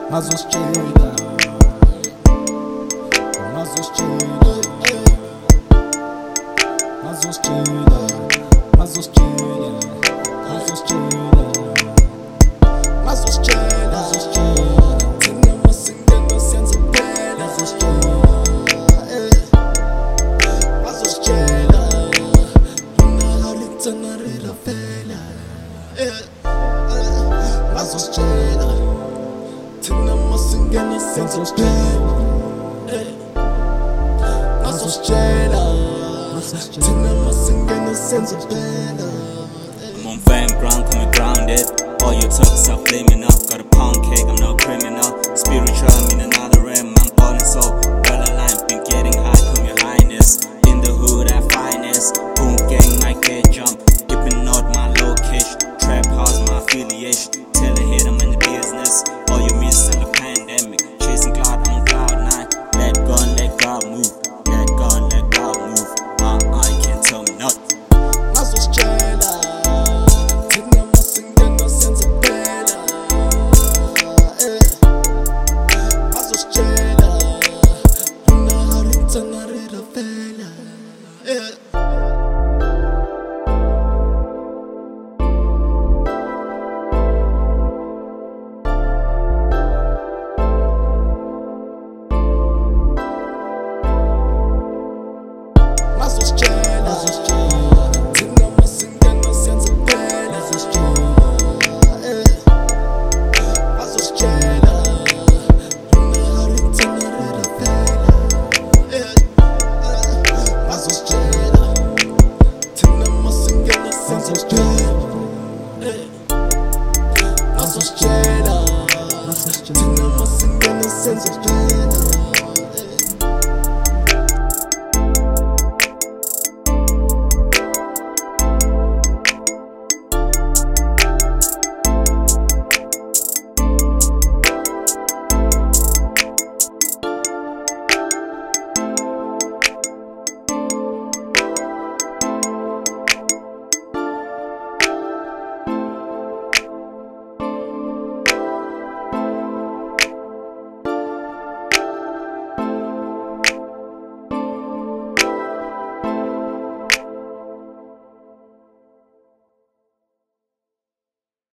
Mazostina, Mazostina, Mazostina, Mazostina, Mazostina, Mazostina, Tina masingena senza pena, Mazostina, Luna harita narira fela, Mazostina, Tina masingena senza pena, Mazostina, Tina masingena senza pena. I'm on fame ground, coming grounded. All your talk is up blaming up. Got a pound cake, I'm no criminal. Spiritual, I'm in another realm. I'm falling so well aligned. Been getting high, come your highness. In the hood at finest. Boom gang, my get jump. Dipping out my location. Trap house, my affiliation. Tell the head I'm in the business. All you miss in the pandemic. Chasing cloud, I'm on cloud 9. Let God move. Let God move. You can't tell me nothing. Mazostina, Tina masingena senza pena, Mazostina, Luna harita narira fela, Mazostina, Tina masingena senza pena, Mazostina, Luna harita narira fela, Mazostina, Tina masingena senza pena, Mazostina, Tina masingena senza pena.